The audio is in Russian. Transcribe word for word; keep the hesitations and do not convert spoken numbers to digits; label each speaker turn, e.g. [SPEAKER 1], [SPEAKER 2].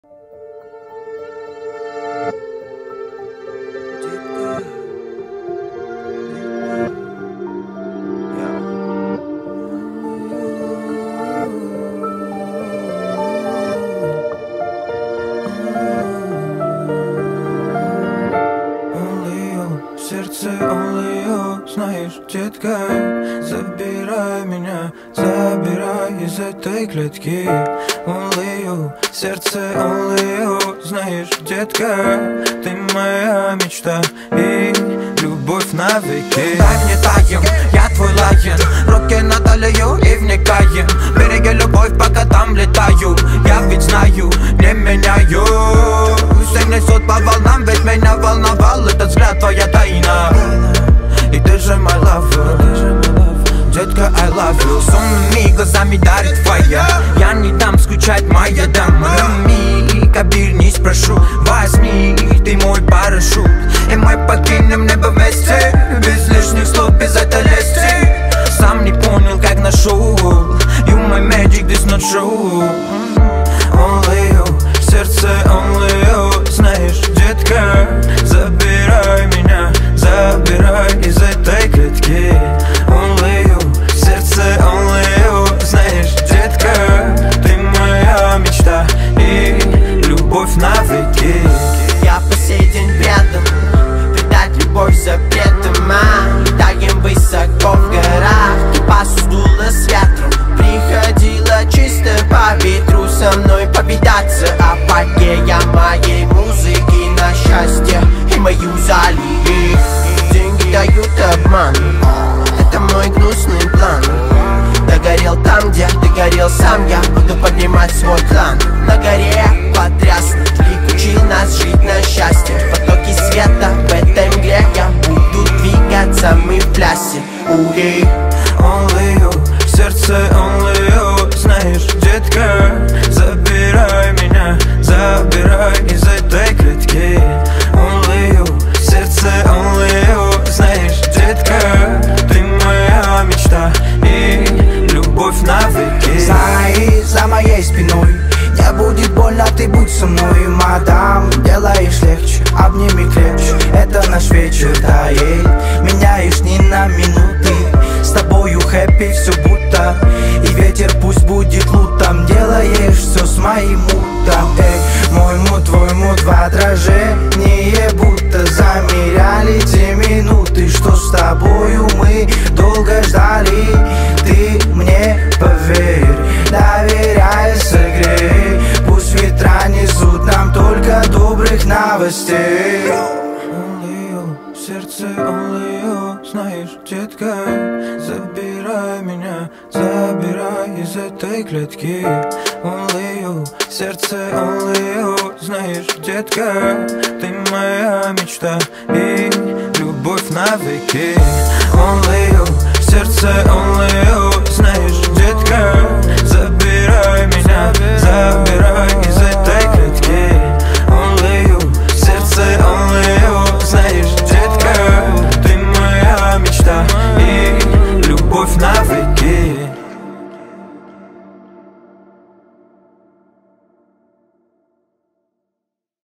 [SPEAKER 1] Знаешь, детка, забирай меня, забирай из этой клетки. Only you, сердце only you. Знаешь, детка, ты моя мечта и любовь навеки.
[SPEAKER 2] Дай мне таем, я твой лайен, руки на талию и вникаем. Береги любовь, пока там летаю. Я ведь знаю, не меняю. Всех несут по волнам, ведь меня волновал этот взгляд, твоя тайна. И ты же my lover, детка, I love you. Сонными глазами дарит твоя. Я не дам скучать, моя дама. Миг, обернись, прошу, возьми, ты мой парашют. И мы покинем небо вместе, без лишних слов, без этой лести. Сам не понял, как нашел. You my magic, this not true.
[SPEAKER 1] Only you, сердце only you. Знаешь, детка, забирай меня, забирай из этой клетки. Only you, сердце only you. Знаешь, детка, ты моя мечта и любовь навеки.
[SPEAKER 2] Я по сей день предан, предать любовь запретом. Мы летаем высоко в горах, и пасу сдуло с ветром. Приходила чисто по ветру со мной повидаться. Апогея моей музыки на счастье и мою залили. Деньги дают обман, это мой гнусный план. Догорел там, где догорел сам я. Буду поднимать свой клан. На горе потряснут, лик учил нас жить на счастье. Потоки света в этой мгле, я буду двигаться, мы в плясе. Ури.
[SPEAKER 1] Only you, сердце only you. Знаешь, детка, забирай меня, забирай из этой клетки. Only you, сердце only you. Знаешь, детка, ты моя мечта и любовь навеки.
[SPEAKER 3] Знай, за моей спиной не будет больно, ты будь со мной, мадам. Делаешь легче, обними крепче, это наш вечер, да, ей. Меняешь ни на минуты, с тобою хэппи все будто. И ветер пусть будет лутом, делаешь все с моим мутом. Эй, мой мут, твой мут в отражении, будто замеряли те минуты, что с тобою мы долго ждали. Ты мне поверь, доверяй, согрей. Пусть ветра несут нам только добрых новостей.
[SPEAKER 1] Only you, сердце only you. Знаешь, детка, забирай меня, забирай из этой клетки. Only you, сердце only you. Знаешь, детка, ты моя мечта и любовь навеки. Only you, сердце only you.